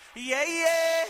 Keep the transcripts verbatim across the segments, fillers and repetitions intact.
Yeah, yeah.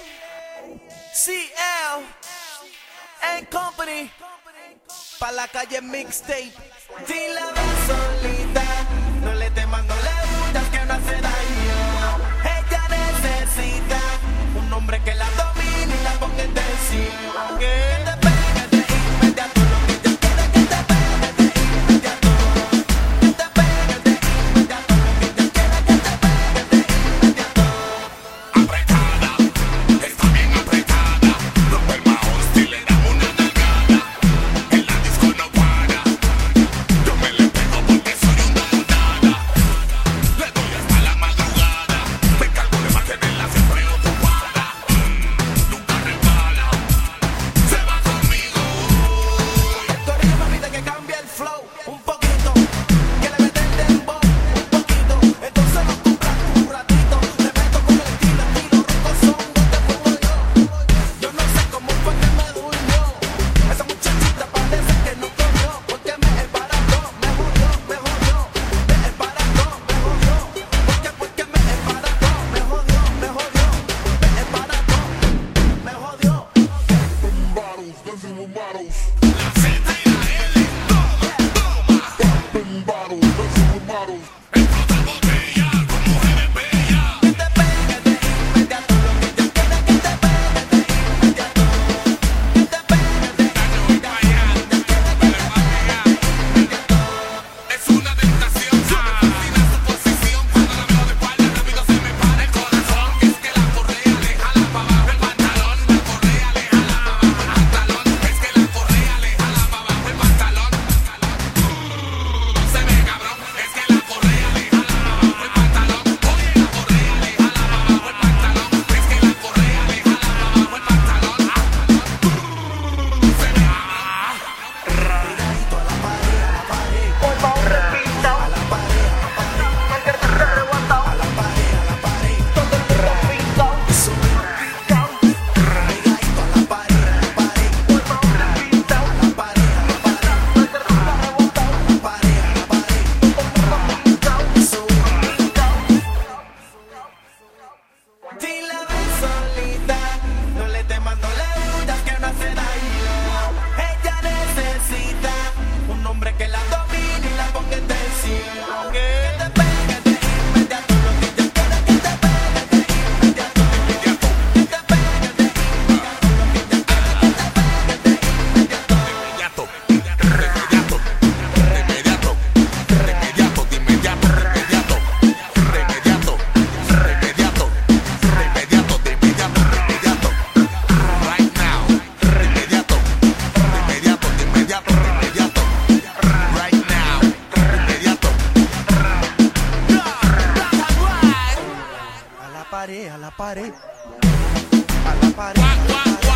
C L and Company. Pa' la calle mixtape. Dile a la solita, no le temas, no le huyas, que no hace daño. Ella necesita un hombre que la domine y la ponga en tensión. Que te pegue de inmediato lo que ella quiere, que te pegue de inmediato. Que te pegue de inmediato lo que ella quiere, que te pegue de inmediato. Apretada, está bien apretada. Rompe el mahón si le damos una nalgada. En la disco no para. Yo me le pego porque soy una monada. Le doy hasta la madrugada. Me cargo de mantenerla siempre ocupada. Mm, nunca resbala. Se va conmigo. Corrido, mamita, que cambia el flow un poquito, que le mete el dembow un poquito. Entonces nos compras un ratito. Le meto con el estilo, estilo rico son donde pongo yo. Yo no sé cómo fue que me durmió. Esa muchachita parece que no comió, porque me embarazó, me jodió, me jodió. Me embarazó, me jodió. Porque, porque me embarazó, me jodió, me jodió. Me embarazó, me jodió. Bottles, dancing with models. La Z y la L, toma, toma. Popping bottles, dancing with models. Explota botella con mujeres bellas. Que te pegue de inmediato lo que ella quiere, que te pegue de inmediato. Que te pegue de inmediato lo que ella quiere, que te pegue de inmediato. Es una tentación, se me fascina su posición. Cuando la veo de espalda, rápido se me para el corazón. Es que la correa le jala pa' abajo el pantalón. La correa le jala pa' abajo el pantalón. Es que la correa le jala pa' abajo el pantalón. Se ve cabrón, es que la correa le jala pa' abajo el pantalón. Oye, la correa le jala pa' abajo el pantalón. Es que la correa le jala pa' abajo el pantalón. Se ve ah. Pegadito a la pared, a la pared. A la pared, a la pared. A la pared, a la pared. Eso es. Pegadito a la pared, a la pared. A la pared, a la pared. A la pared, a la pared. Eso es. Dile a la solita, no le temas, no le huyas, que no hace daño. Ella necesita un hombre que la domine y la ponga en tensión. Que te pegue de inmediato lo que ella quiere, que te pegue de inmediato. Que te pegue de inmediato lo que ella quiere, que te pegue de inmediato. Inmediato, de inmediato, de inmediato, de inmediato, de inmediato, de inmediato, de inmediato, de inmediato, de inmediato, de inmediato, de inmediato, right now, de inmediato, de inmediato, de inmediato, de inmediato, right now, de inmediato. A la pared, a la pared. A la pared. Guau, guau,